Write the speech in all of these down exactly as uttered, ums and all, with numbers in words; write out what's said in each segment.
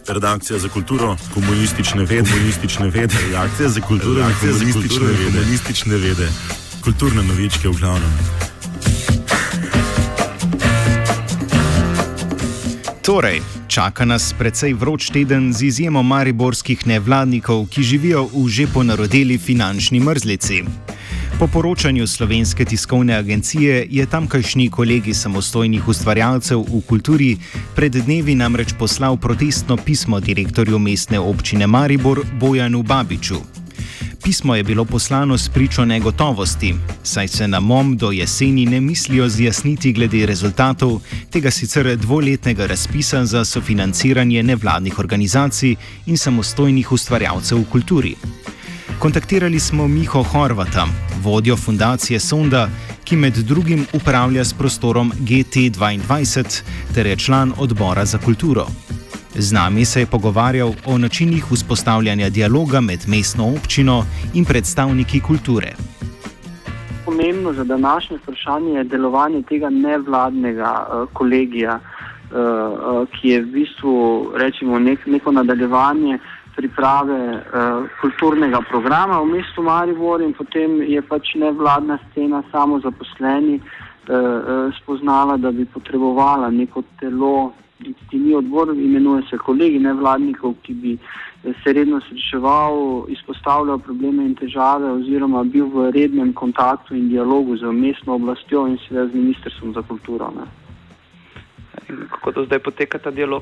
Redakcija za kulturo, komunistične vede, komunistične vede, redakcija za kulturo, redakcija za komunistične vede, komunistične vede, kulturne novičke v glavnem. Torej, čaka nas precej vroč teden z izjemo mariborskih nevladnikov, ki živijo v že ponarodeli finančni mrzlici. Po poročanju Slovenske tiskovne agencije je tamkajšnji kolegi samostojnih ustvarjalcev v kulturi pred dnevi namreč poslal protestno pismo direktorju mestne občine Maribor Bojanu Babiču. Pismo je bilo poslano s pričo negotovosti, saj se na M O M do jeseni ne mislijo zjasniti glede rezultatov tega sicer dvoletnega razpisa za sofinanciranje nevladnih organizacij in samostojnih ustvarjalcev v kulturi. Kontaktirali smo Miho Horvata, vodjo fundacije Sonda, ki med drugim upravlja s prostorom G T dvaindvajset ter je član odbora za kulturo. Z nami se je pogovarjal o načinih vzpostavljanja dialoga med mestno občino in predstavniki kulture. Pomembno za današnje vprašanje je delovanje tega nevladnega uh, kolegija, uh, uh, ki je v bistvu rečemo, nek, neko nadaljevanje priprave uh, kulturnega programa v mestu Maribor in potem je pač nevladna scena samozaposleni uh, uh, spoznala, da bi potrebovala neko telo, ki ni odbor, imenuje se kolegi nevladnikov, ki bi se redno srečeval, izpostavljal probleme in težave oziroma bil v rednem kontaktu in dialogu z mestno oblastjo in seveda z Ministrstvom za kulturo. Ne. Kako to zdaj poteka ta dialog?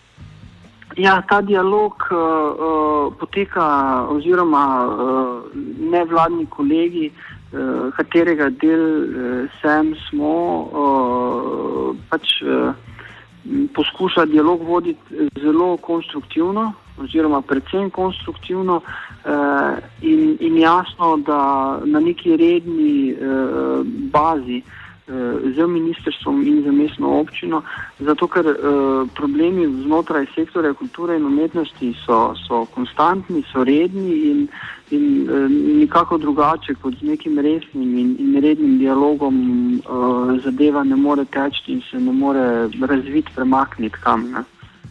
Ja, ta dialog uh, uh, poteka oziroma uh, nevladni kolegi, uh, katerega del uh, sem smo, uh, pač uh, poskuša dialog voditi zelo konstruktivno oziroma predvsem konstruktivno uh, in, in jasno, da na neki redni uh, bazi z ministrstvom in z mestno občino, zato ker uh, problemi znotraj sektorja kulture in umetnosti so, so konstantni, so redni in, in uh, nikako drugače kot z nekim resnim in, in rednim dialogom uh, zadeva ne more teči in se ne more razviti, premakniti kam. Ne?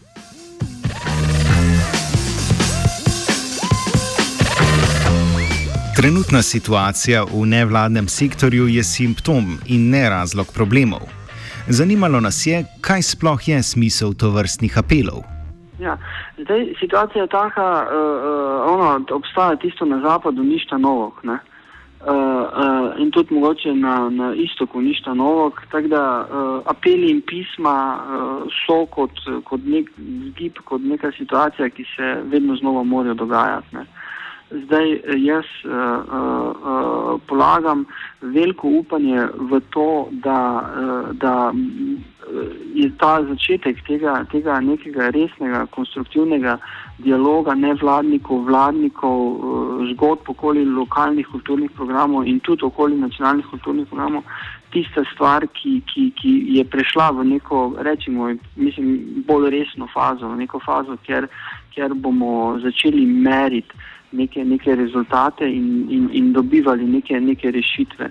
Trenutna situacija v nevladnem sektorju je simptom in ne razlog problemov. Zanimalo nas je, kaj sploh je smisel tovrstnih apelov. Ja, zdaj situacija je taka, uh, ono, obstaja tisto na zapadu ništa novog, ne? Uh, uh, in tudi mogoče na, na istoku ništa novog, tako da uh, apeli in pisma uh, so kot, kot nek zgib, kot neka situacija, ki se vedno znova morajo dogajati, ne? Zdaj jaz uh, uh, polagam veliko upanje v to, da, uh, da je ta začetek tega, tega nekega resnega, konstruktivnega dialoga nevladnikov, vladnikov, uh, zgodb okoli lokalnih kulturnih programov in tudi okoli nacionalnih kulturnih programov, tista stvar, ki, ki, ki je prešla v neko, rečimo, mislim, bolj resno fazo, v neko fazo, kjer, kjer bomo začeli meriti Neke, neke rezultate in, in, in dobivali neke, neke rešitve.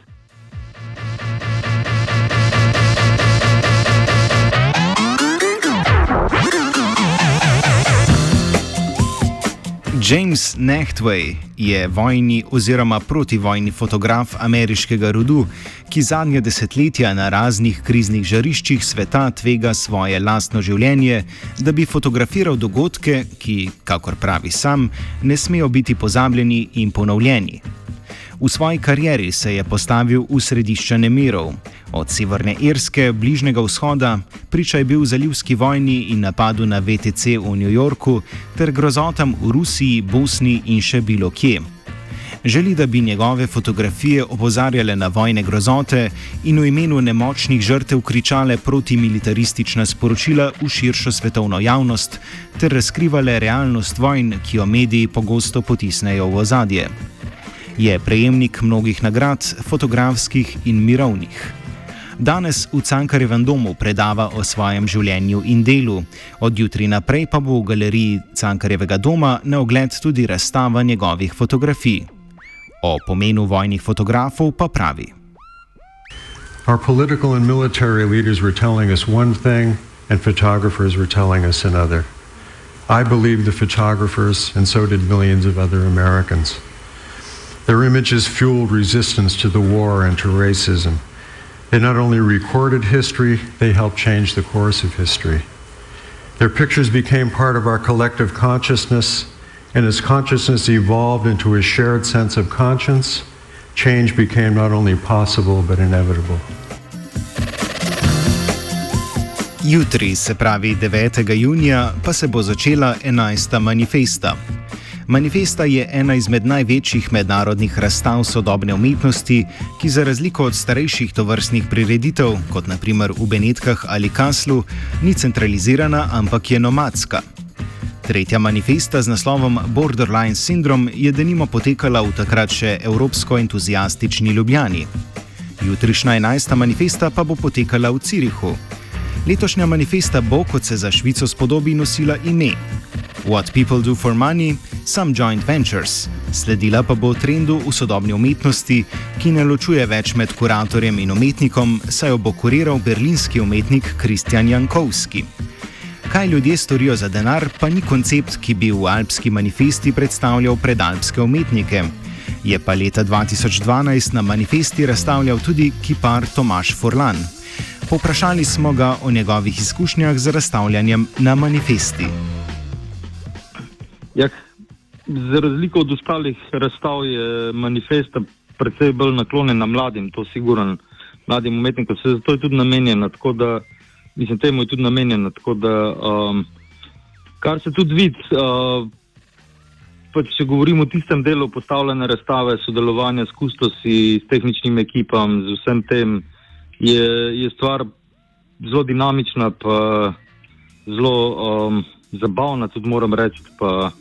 James Nachtwey je vojni oziroma protivojni fotograf ameriškega rodu, ki zadnja desetletja na raznih kriznih žariščih sveta tvega svoje lastno življenje, da bi fotografiral dogodke, ki, kakor pravi sam, ne smejo biti pozabljeni in ponovljeni. V svoji karieri se je postavil v središče nemirov, od Severne Irske, Bližnjega vzhoda, priča je bil zalivski vojni in napadu na V T C v New Yorku ter grozotam v Rusiji, Bosni in še bilo kje. Želi, da bi njegove fotografije opozarjale na vojne grozote in v imenu nemočnih žrtev kričale protimilitaristična sporočila v širšo svetovno javnost ter razkrivale realnost vojn, ki jo mediji pogosto potisnejo v ozadje. Je prejemnik mnogih nagrad, fotografskih in mirovnih. Danes v Cankarjevem domu predava o svojem življenju in delu. Od jutri naprej pa bo v galeriji Cankarjevega doma na ogled tudi razstava njegovih fotografij. O pomenu vojnih fotografov pa pravi. Our political and military leaders were telling us one thing and photographers were telling us another. I believed the photographers, and so did millions of other Americans. Their images fueled resistance to the war and to racism. They not only recorded history, they helped change the course of history. Their pictures became part of our collective consciousness, and as consciousness evolved into a shared sense of conscience, change became not only possible but inevitable. Jutri, se pravi devetega junija, pa se bo začela enajsta manifesta. Manifesta je ena izmed največjih mednarodnih razstav sodobne umetnosti, ki za razliko od starejših tovrstnih prireditev, kot na primer v Benetkah ali Kaslu, ni centralizirana, ampak je nomadska. Tretja manifesta z naslovom Borderline Syndrome je denimo potekala v takrat še evropsko entuziastični Ljubljani. Jutrišnja enajsta manifesta pa bo potekala v Zürichu. Letošnja manifesta bo, kot se za Švico spodobi, nosila ime What People Do for Money, Some Joint Ventures. Sledila pa bo trendu v sodobni umetnosti, ki ne ločuje več med kuratorjem in umetnikom, saj jo bo kuriral berlinski umetnik Kristjan Jankowski. Kaj ljudje storijo za denar, pa ni koncept, ki bi v alpski manifesti predstavljal predalpske umetnike. Je pa leta dva tisoč dvanajst na manifesti razstavljal tudi kipar Tomaž Furlan. Povprašali smo ga o njegovih izkušnjah z razstavljanjem na manifesti. Ja, za razliko od ostalih razstav je manifesta precej bolj naklonjena mladim, to sigurno mladim umetnikom, se zato je tudi namenjena, tako da, mislim, temu je tudi namenjena, tako da, um, kar se tudi vidi, uh, pa če govorimo o tistem delu postavljene razstave, sodelovanja s kustosi, s tehničnim ekipam, z vsem tem, je, je stvar zelo dinamična, pa zelo um, zabavna, tudi moram reči, pa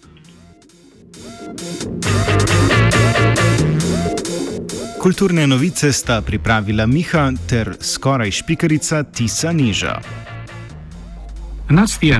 Kulturne novice sta pripravila Miha ter skoraj špikarica Tisa Niža. And that's the end.